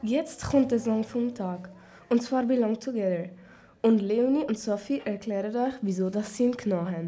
Jetzt kommt der Song vom Tag, und zwar «Belong Together». Und Leonie und Sophie erklären euch, wieso das sie ihn genommen haben.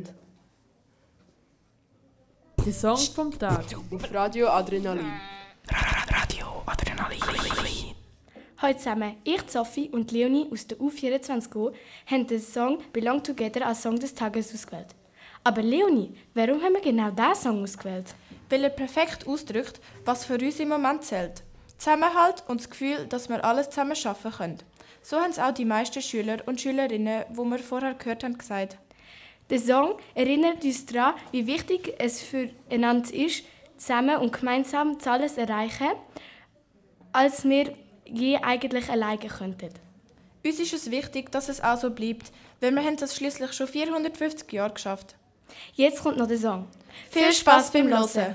Der Song vom Tag auf Radio Adrenalin. Radio Adrenalin. Hallo zusammen, ich, Sophie und Leonie aus der U24 haben den Song «Belong Together» als Song des Tages ausgewählt. Aber Leonie, warum haben wir genau diesen Song ausgewählt? Weil er perfekt ausdrückt, was für uns im Moment zählt. Zusammenhalt und das Gefühl, dass wir alles zusammen schaffen können. So haben es auch die meisten Schüler und Schülerinnen, die wir vorher gehört haben, gesagt. Der Song erinnert uns daran, wie wichtig es füreinander ist, zusammen und gemeinsam alles zu erreichen, als wir je eigentlich alleine könnten. Uns ist es wichtig, dass es auch so bleibt, weil wir haben das schließlich schon 450 Jahre geschafft. Jetzt kommt noch der Song. Viel Spaß beim Hören!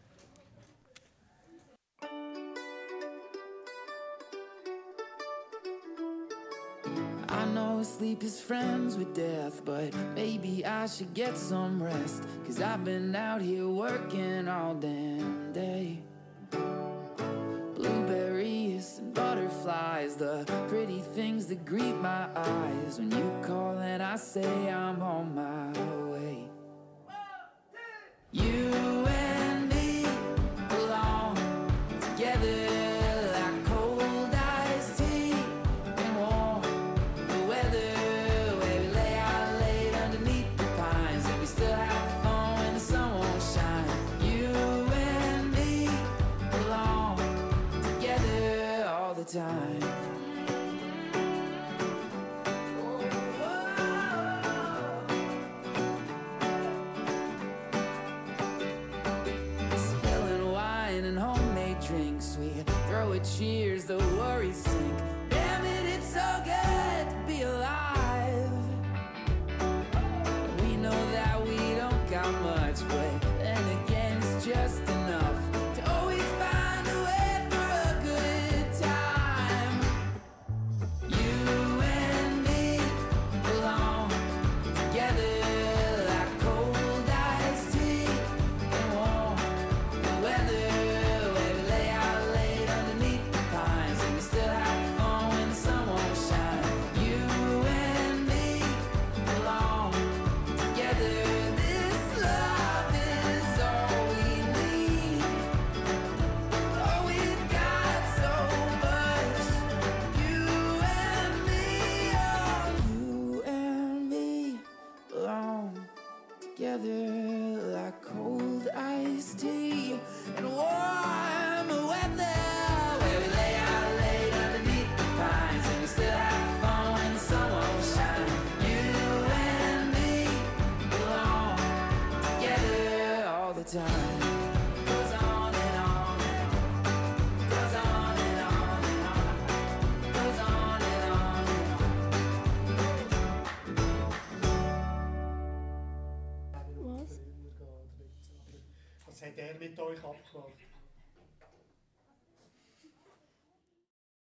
I know sleep is friends with death, but maybe I should get some rest. 'Cause I've been out here working all damn day. Blueberries and butterflies, the pretty things that greet my eyes. When you call and I say I'm on my way. You and me belong together. Time. Spilling wine and homemade drinks, we throw a cheers, the worries sink. Damn it, it's so good to be alive. We know that we don't got much, but then again it's just enough. Like cold iced tea and warm weather, where we lay out late underneath the pines and we still have fun when the sun won't shine. You and me belong together all the time. Goes on and on and on. Goes on and on and on. Goes on and on and on. Was hat er mit euch abgemacht?